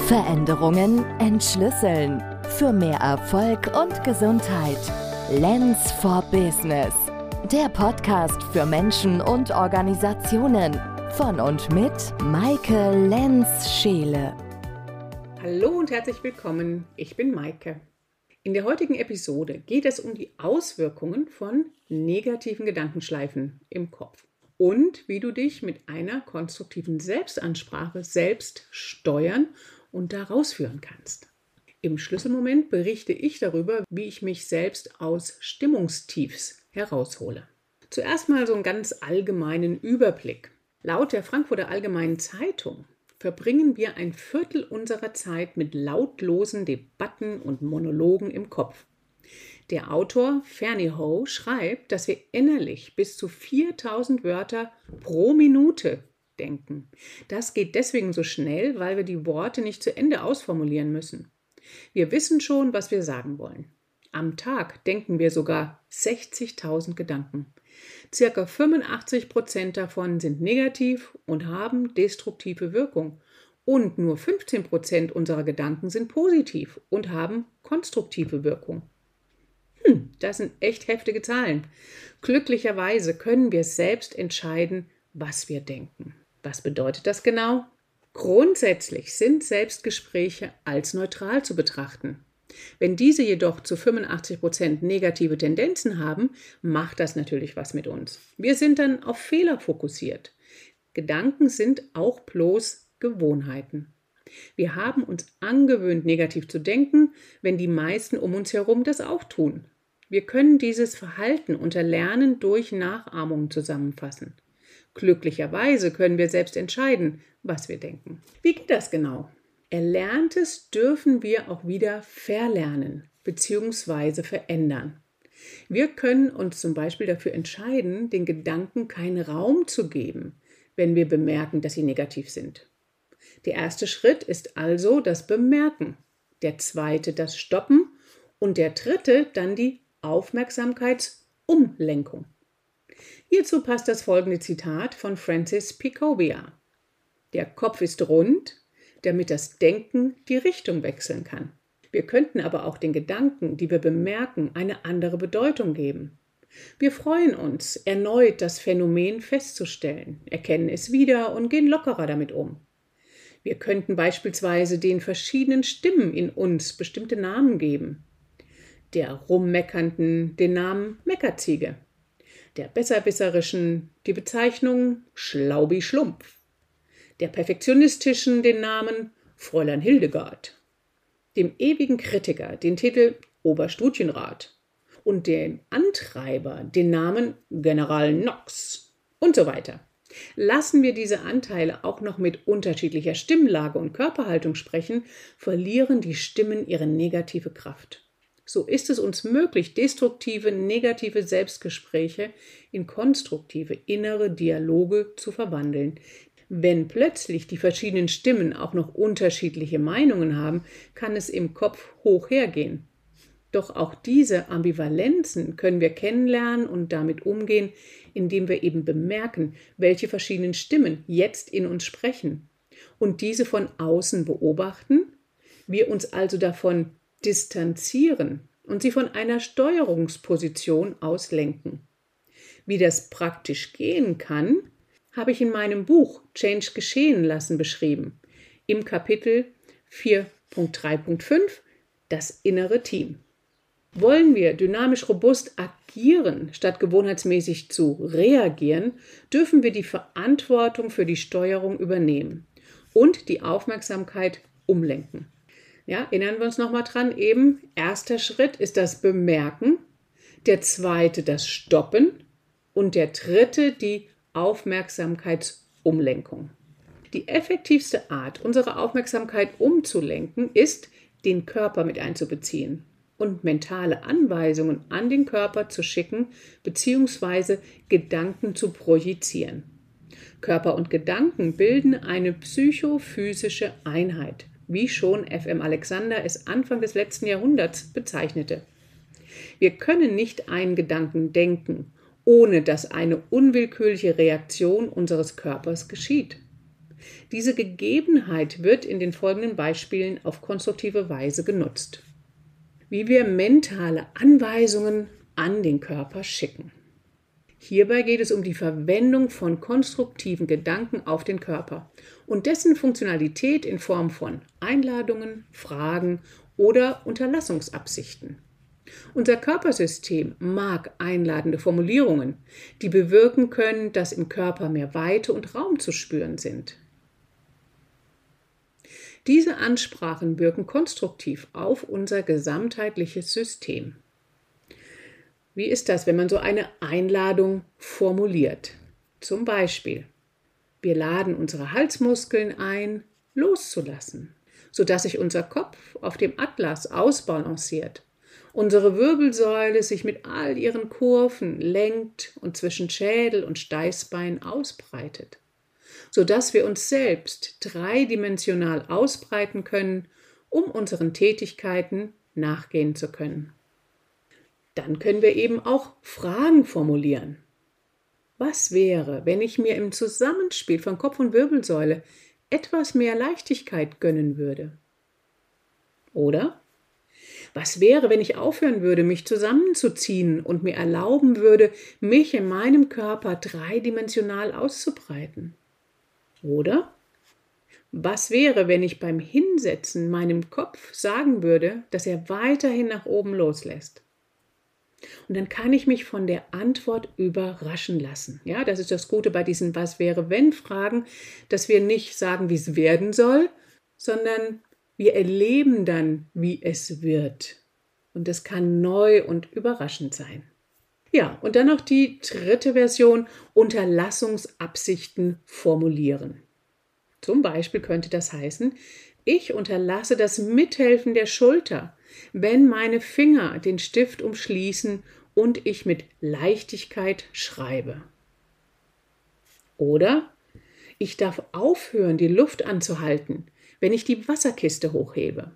Veränderungen entschlüsseln. Für mehr Erfolg und Gesundheit. Lens for Business. Der Podcast für Menschen und Organisationen. Von und mit Maike Lenz-Scheele. Hallo und herzlich willkommen. Ich bin Maike. In der heutigen Episode geht es um die Auswirkungen von negativen Gedankenschleifen im Kopf und wie du dich mit einer konstruktiven Selbstansprache selbst steuern und da rausführen kannst. Im Schlüsselmoment berichte ich darüber, wie ich mich selbst aus Stimmungstiefs heraushole. Zuerst mal so einen ganz allgemeinen Überblick. Laut der Frankfurter Allgemeinen Zeitung verbringen wir ein Viertel unserer Zeit mit lautlosen Debatten und Monologen im Kopf. Der Autor Fernie Ho schreibt, dass wir innerlich bis zu 4000 Wörter pro Minute denken. Das geht deswegen so schnell, weil wir die Worte nicht zu Ende ausformulieren müssen. Wir wissen schon, was wir sagen wollen. Am Tag denken wir sogar 60.000 Gedanken. Circa 85% davon sind negativ und haben destruktive Wirkung. Und nur 15% unserer Gedanken sind positiv und haben konstruktive Wirkung. Das sind echt heftige Zahlen. Glücklicherweise können wir selbst entscheiden, was wir denken. Was bedeutet das genau? Grundsätzlich sind Selbstgespräche als neutral zu betrachten. Wenn diese jedoch zu 85% negative Tendenzen haben, macht das natürlich was mit uns. Wir sind dann auf Fehler fokussiert. Gedanken sind auch bloß Gewohnheiten. Wir haben uns angewöhnt, negativ zu denken, wenn die meisten um uns herum das auch tun. Wir können dieses Verhalten unter Lernen durch Nachahmung zusammenfassen. Glücklicherweise können wir selbst entscheiden, was wir denken. Wie geht das genau? Erlerntes dürfen wir auch wieder verlernen bzw. verändern. Wir können uns zum Beispiel dafür entscheiden, den Gedanken keinen Raum zu geben, wenn wir bemerken, dass sie negativ sind. Der erste Schritt ist also das Bemerken, der zweite das Stoppen und der dritte dann die Aufmerksamkeitsumlenkung. Hierzu passt das folgende Zitat von Francis Picobia. Der Kopf ist rund, damit das Denken die Richtung wechseln kann. Wir könnten aber auch den Gedanken, die wir bemerken, eine andere Bedeutung geben. Wir freuen uns, erneut das Phänomen festzustellen, erkennen es wieder und gehen lockerer damit um. Wir könnten beispielsweise den verschiedenen Stimmen in uns bestimmte Namen geben. Der Rummeckernden den Namen Meckerziege, der Besserwisserischen die Bezeichnung Schlaubi-Schlumpf, der Perfektionistischen den Namen Fräulein Hildegard, dem ewigen Kritiker den Titel Oberstudienrat und dem Antreiber den Namen General Knox und so weiter. Lassen wir diese Anteile auch noch mit unterschiedlicher Stimmlage und Körperhaltung sprechen, verlieren die Stimmen ihre negative Kraft. So ist es uns möglich, destruktive, negative Selbstgespräche in konstruktive innere Dialoge zu verwandeln. Wenn plötzlich die verschiedenen Stimmen auch noch unterschiedliche Meinungen haben, kann es im Kopf hoch hergehen. Doch auch diese Ambivalenzen können wir kennenlernen und damit umgehen, indem wir eben bemerken, welche verschiedenen Stimmen jetzt in uns sprechen und diese von außen beobachten, wir uns also davon distanzieren und sie von einer Steuerungsposition aus lenken. Wie das praktisch gehen kann, habe ich in meinem Buch Change geschehen lassen beschrieben, im Kapitel 4.3.5 Das innere Team. Wollen wir dynamisch robust agieren, statt gewohnheitsmäßig zu reagieren, dürfen wir die Verantwortung für die Steuerung übernehmen und die Aufmerksamkeit umlenken. Ja, erinnern wir uns nochmal dran, eben erster Schritt ist das Bemerken, der zweite das Stoppen und der dritte die Aufmerksamkeitsumlenkung. Die effektivste Art, unsere Aufmerksamkeit umzulenken, ist, den Körper mit einzubeziehen und mentale Anweisungen an den Körper zu schicken bzw. Gedanken zu projizieren. Körper und Gedanken bilden eine psychophysische Einheit, wie schon F.M. Alexander es Anfang des letzten Jahrhunderts bezeichnete. Wir können nicht einen Gedanken denken, ohne dass eine unwillkürliche Reaktion unseres Körpers geschieht. Diese Gegebenheit wird in den folgenden Beispielen auf konstruktive Weise genutzt. Wie wir mentale Anweisungen an den Körper schicken. Hierbei geht es um die Verwendung von konstruktiven Gedanken auf den Körper und dessen Funktionalität in Form von Einladungen, Fragen oder Unterlassungsabsichten. Unser Körpersystem mag einladende Formulierungen, die bewirken können, dass im Körper mehr Weite und Raum zu spüren sind. Diese Ansprachen wirken konstruktiv auf unser gesamtheitliches System. Wie ist das, wenn man so eine Einladung formuliert? Zum Beispiel, wir laden unsere Halsmuskeln ein, loszulassen, sodass sich unser Kopf auf dem Atlas ausbalanciert, unsere Wirbelsäule sich mit all ihren Kurven lenkt und zwischen Schädel und Steißbein ausbreitet, sodass wir uns selbst dreidimensional ausbreiten können, um unseren Tätigkeiten nachgehen zu können. Dann können wir eben auch Fragen formulieren. Was wäre, wenn ich mir im Zusammenspiel von Kopf und Wirbelsäule etwas mehr Leichtigkeit gönnen würde? Oder? Was wäre, wenn ich aufhören würde, mich zusammenzuziehen und mir erlauben würde, mich in meinem Körper dreidimensional auszubreiten? Oder? Was wäre, wenn ich beim Hinsetzen meinem Kopf sagen würde, dass er weiterhin nach oben loslässt? Und dann kann ich mich von der Antwort überraschen lassen. Ja, das ist das Gute bei diesen Was-wäre-wenn-Fragen, dass wir nicht sagen, wie es werden soll, sondern wir erleben dann, wie es wird. Und das kann neu und überraschend sein. Ja, und dann noch die dritte Version, Unterlassungsabsichten formulieren. Zum Beispiel könnte das heißen, ich unterlasse das Mithelfen der Schulter, wenn meine Finger den Stift umschließen und ich mit Leichtigkeit schreibe. Oder ich darf aufhören, die Luft anzuhalten, wenn ich die Wasserkiste hochhebe.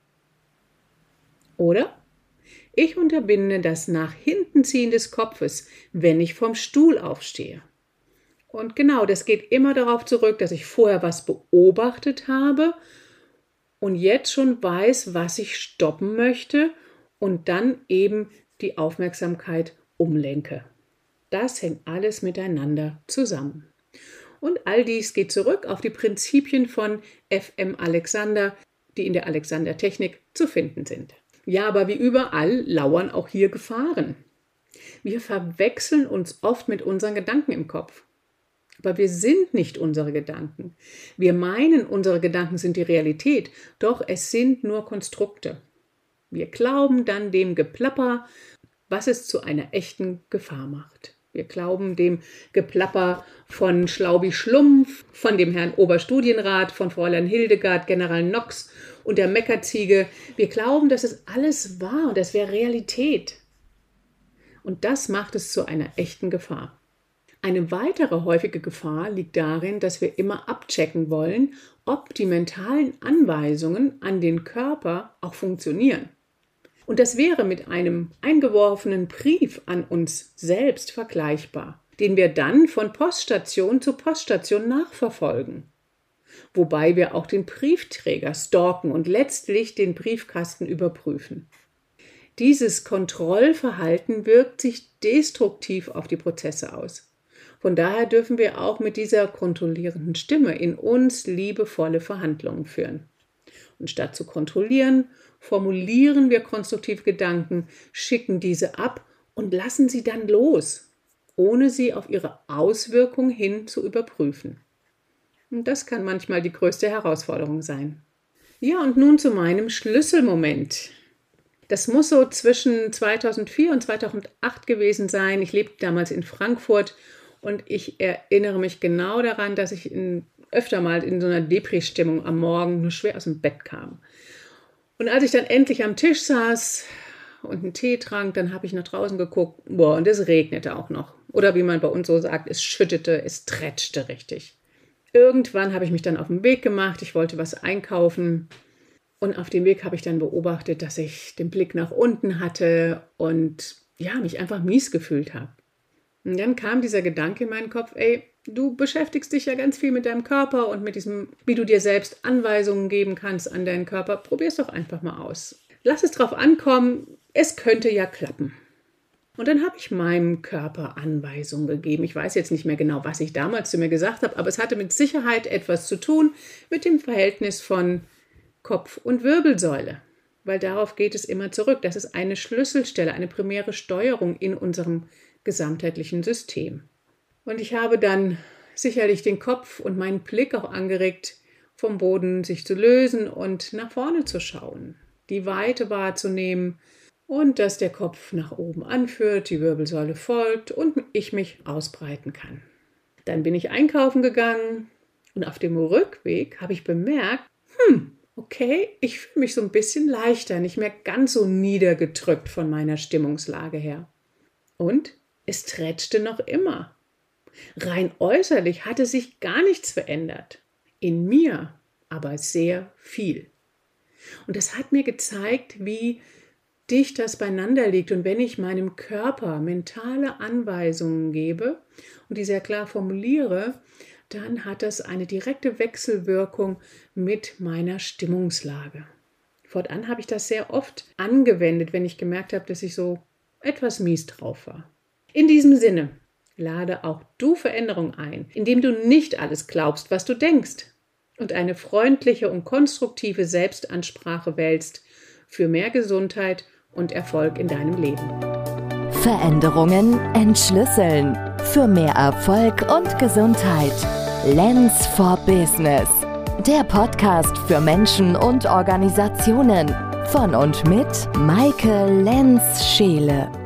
Oder ich unterbinde das nach hinten ziehen des Kopfes, wenn ich vom Stuhl aufstehe. Und genau, das geht immer darauf zurück, dass ich vorher was beobachtet habe und jetzt schon weiß, was ich stoppen möchte und dann eben die Aufmerksamkeit umlenke. Das hängt alles miteinander zusammen. Und all dies geht zurück auf die Prinzipien von F.M. Alexander, die in der Alexander-Technik zu finden sind. Ja, aber wie überall lauern auch hier Gefahren. Wir verwechseln uns oft mit unseren Gedanken im Kopf. Aber wir sind nicht unsere Gedanken. Wir meinen, unsere Gedanken sind die Realität, doch es sind nur Konstrukte. Wir glauben dann dem Geplapper, was es zu einer echten Gefahr macht. Wir glauben dem Geplapper von Schlaubi Schlumpf, von dem Herrn Oberstudienrat, von Fräulein Hildegard, General Knox und der Meckerziege. Wir glauben, dass es alles wahr und das wäre Realität. Und das macht es zu einer echten Gefahr. Eine weitere häufige Gefahr liegt darin, dass wir immer abchecken wollen, ob die mentalen Anweisungen an den Körper auch funktionieren. Und das wäre mit einem eingeworfenen Brief an uns selbst vergleichbar, den wir dann von Poststation zu Poststation nachverfolgen. Wobei wir auch den Briefträger stalken und letztlich den Briefkasten überprüfen. Dieses Kontrollverhalten wirkt sich destruktiv auf die Prozesse aus. Von daher dürfen wir auch mit dieser kontrollierenden Stimme in uns liebevolle Verhandlungen führen. Und statt zu kontrollieren, formulieren wir konstruktive Gedanken, schicken diese ab und lassen sie dann los, ohne sie auf ihre Auswirkung hin zu überprüfen. Und das kann manchmal die größte Herausforderung sein. Ja, und nun zu meinem Schlüsselmoment. Das muss so zwischen 2004 und 2008 gewesen sein. Ich lebte damals in Frankfurt. Und ich erinnere mich genau daran, dass ich öfter mal in so einer Depri-Stimmung am Morgen nur schwer aus dem Bett kam. Und als ich dann endlich am Tisch saß und einen Tee trank, dann habe ich nach draußen geguckt, und es regnete auch noch. Oder wie man bei uns so sagt, es schüttete, es trätschte richtig. Irgendwann habe ich mich dann auf den Weg gemacht, ich wollte was einkaufen. Und auf dem Weg habe ich dann beobachtet, dass ich den Blick nach unten hatte und ja, mich einfach mies gefühlt habe. Und dann kam dieser Gedanke in meinen Kopf, Du beschäftigst dich ja ganz viel mit deinem Körper und mit diesem, wie du dir selbst Anweisungen geben kannst an deinen Körper. Probier es doch einfach mal aus. Lass es drauf ankommen, es könnte ja klappen. Und dann habe ich meinem Körper Anweisungen gegeben. Ich weiß jetzt nicht mehr genau, was ich damals zu mir gesagt habe, aber es hatte mit Sicherheit etwas zu tun mit dem Verhältnis von Kopf und Wirbelsäule. Weil darauf geht es immer zurück. Das ist eine Schlüsselstelle, eine primäre Steuerung in unserem gesamtheitlichen System. Und ich habe dann sicherlich den Kopf und meinen Blick auch angeregt, vom Boden sich zu lösen und nach vorne zu schauen, die Weite wahrzunehmen und dass der Kopf nach oben anführt, die Wirbelsäule folgt und ich mich ausbreiten kann. Dann bin ich einkaufen gegangen und auf dem Rückweg habe ich bemerkt, okay, ich fühle mich so ein bisschen leichter, nicht mehr ganz so niedergedrückt von meiner Stimmungslage her. Und es stretchte noch immer. Rein äußerlich hatte sich gar nichts verändert. In mir aber sehr viel. Und das hat mir gezeigt, wie dicht das beieinander liegt. Und wenn ich meinem Körper mentale Anweisungen gebe und die sehr klar formuliere, dann hat das eine direkte Wechselwirkung mit meiner Stimmungslage. Fortan habe ich das sehr oft angewendet, wenn ich gemerkt habe, dass ich so etwas mies drauf war. In diesem Sinne, lade auch du Veränderung ein, indem du nicht alles glaubst, was du denkst und eine freundliche und konstruktive Selbstansprache wählst für mehr Gesundheit und Erfolg in deinem Leben. Veränderungen entschlüsseln für mehr Erfolg und Gesundheit. Lens for Business, der Podcast für Menschen und Organisationen von und mit Maike Lenz-Scheele.